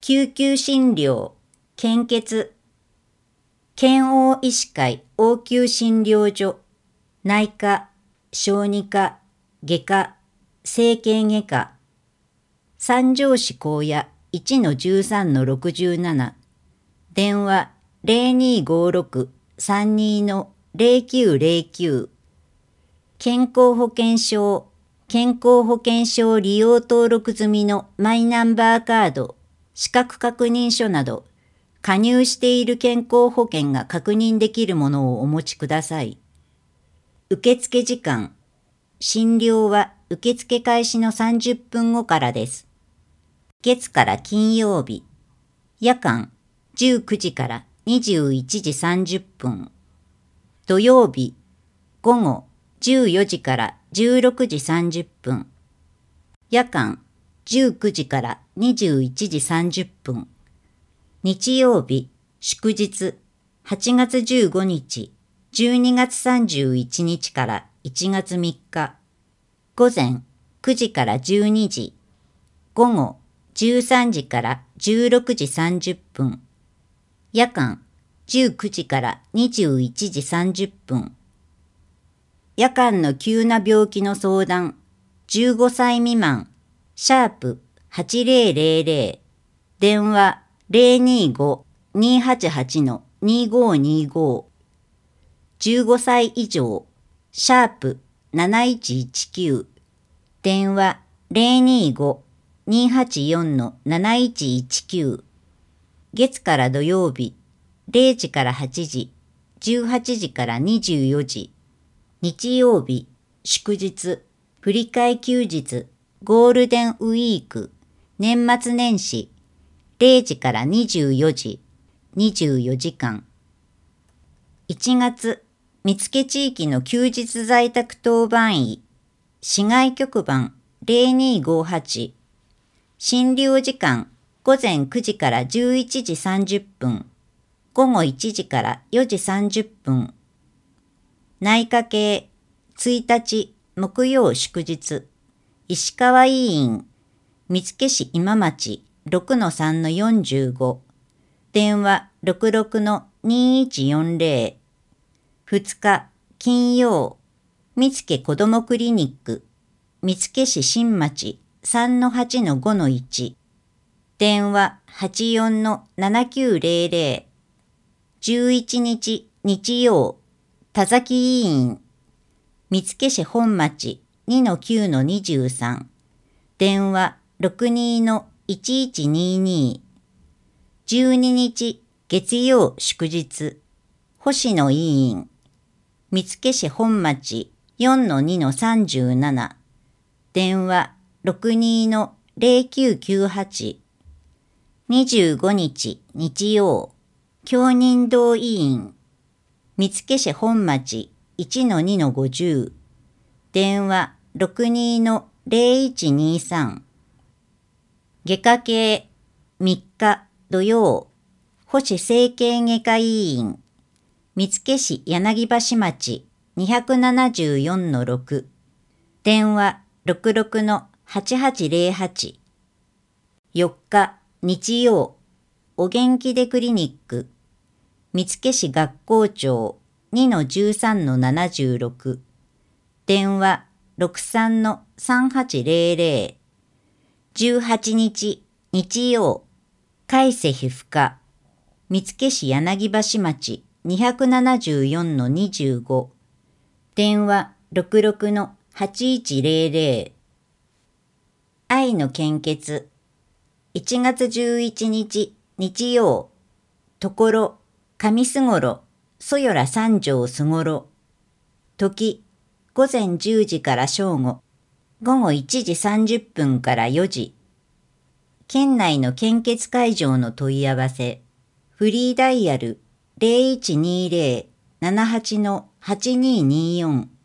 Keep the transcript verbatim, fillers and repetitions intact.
救急診療、献血、県央医師会応急診療所、内科、小児科、外科、整形外科、三条市高野 いちのじゅうさんのろくじゅうなな、電話 ゼロにーごーろくさんにーのゼロきゅうゼロきゅう、健康保険証、健康保険証利用登録済みのマイナンバーカード、資格確認書など、加入している健康保険が確認できるものをお持ちください。受付時間、診療は受付開始のさんじゅっぷんごからです。月から金曜日、夜間じゅうくじからにじゅういちじさんじゅっぷん、土曜日、午後じゅうよじからじゅうろくじさんじゅっぷん、夜間じゅうくじからにじゅういちじさんじゅっぷん、日曜日、祝日、はちがつじゅうごにち、じゅうにがつさんじゅういちにちからいちがつみっか、午前くじからじゅうにじ、午後じゅうさんじからじゅうろくじさんじゅっぷん、夜間じゅうくじからにじゅういちじさんじゅっぷん、夜間の急な病気の相談、じゅうごさい未満、シャープはちぜろぜろぜろ、電話ゼロにーごーにーはちはちのにーごーにーごー、じゅうごさい以上、シャープなないちいちきゅう、電話ゼロにーごーにーはちよんのなないちいちきゅう、月から土曜日、れいじからはちじ、じゅうはちじからにじゅうよじ、日曜日、祝日、振り替え休日、ゴールデンウィーク、年末年始、れいじからにじゅうよじ、にじゅうよじかん。いちがつ、見附地域の休日在宅当番医、市外局番ゼロにーごーはち、診療時間午前くじからじゅういちじさんじゅっぷん、午後いちじからよじさんじゅっぷん。内科系ついたち木曜祝日、石川医院、見附市今町 ろくのさんのよんじゅうご、電話 ろくろくのにーいちよんぜろ、ふつか金曜、見附こどもクリニック、見附市新町 さんのはちのごのいち、電話はちよんのななきゅうぜろぜろ、じゅういちにち日曜、田崎医院、見附市本町 にのきゅうのにじゅうさん、電話ろくにのいちいちにーにー、じゅうににち月曜祝日、星野医院、見附市本町 よんのにのさんじゅうなな、電話ろくにのぜろきゅうきゅうはち、にじゅうごにち日曜、京人堂医院、見附市本町 いちのにのごじゅう、電話ろくにのぜろいちにーさん、外科系みっか土曜、星整形外科医院、見附市柳橋町 にーななよんのろく、電話ろくろくのはちはちぜろはち、よっか日曜、お元気でクリニック、見附市学校長 にのじゅうさんのななじゅうろく、電話ろくさんのさんはちぜろぜろ、じゅうはちにち日曜、海瀬皮膚科、見附市柳橋町 にーななよんのにじゅうご、電話ろくろくのはちいちぜろぜろ、愛の献血、いちがつじゅういちにち日曜、ところ上須頃、そよら三条すごろ、時、午前じゅうじから正午、午後いちじさんじゅっぷんからよじ、県内の献血会場の問い合わせ、フリーダイヤル ゼロいちにーぜろ ななはちのはちにーにーよん